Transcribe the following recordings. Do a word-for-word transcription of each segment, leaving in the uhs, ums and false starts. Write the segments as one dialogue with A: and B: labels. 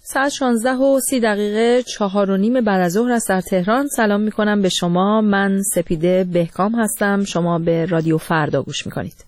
A: ساعت شانزده و سی دقیقه چهار و نیم بعد از ظهر است در تهران. سلام می کنم به شما. من سپیده بهکام هستم. شما به رادیو فردا گوش می کنید.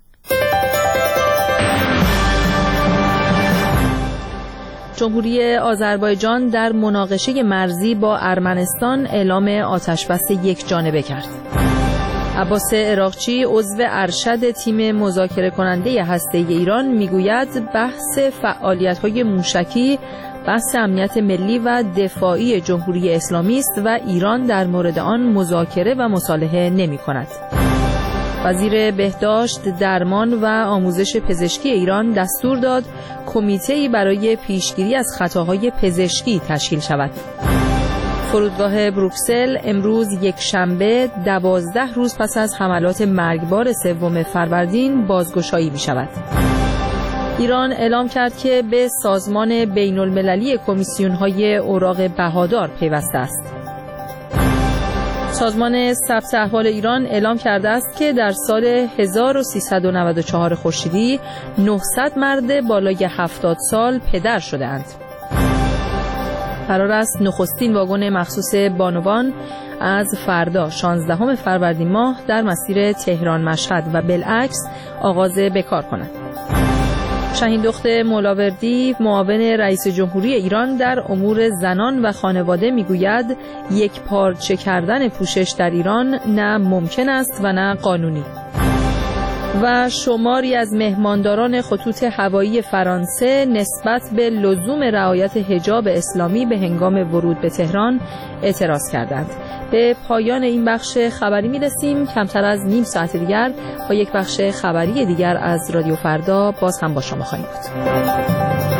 A: جمهوری آذربایجان در مناقشه مرزی با ارمنستان اعلام آتشبس یک جانبه کرد. عباس عراقچی عضو ارشد تیم مذاکره کننده هسته‌ای ایران میگوید بحث فعالیت‌های موشکی بحث امنیت ملی و دفاعی جمهوری اسلامی است و ایران در مورد آن مذاکره و مصالحه نمی‌کند. وزیر بهداشت، درمان و آموزش پزشکی ایران دستور داد کمیته‌ای برای پیشگیری از خطاهای پزشکی تشکیل شود. فرودگاه بروکسل امروز یک شنبه دوازده روز پس از حملات مرگبار سوم فروردین بازگشایی می شود. ایران اعلام کرد که به سازمان بین المللی کمیسیون‌های اوراق بهادار پیوسته است. سازمان ثبت احوال ایران اعلام کرده است که در سال هزار و سیصد و نود و چهار خورشیدی نهصد مرد بالای هفتاد سال پدر شده‌اند. قرار است نخستین واگن مخصوص بانوان از فردا شانزدهم فروردین ماه در مسیر تهران مشهد و بالعکس آغاز به کار کند. شهیندخت مولاوردی معاون رئیس جمهوری ایران در امور زنان و خانواده میگوید یک پارچه کردن پوشش در ایران نه ممکن است و نه قانونی. و شماری از مهمانداران خطوط هوایی فرانسه نسبت به لزوم رعایت حجاب اسلامی به هنگام ورود به تهران اعتراض کردند. به پایان این بخش خبری می‌رسیم. کمتر از نیم ساعت دیگر با یک بخش خبری دیگر از رادیو فردا باز هم با شما خواهیم بود.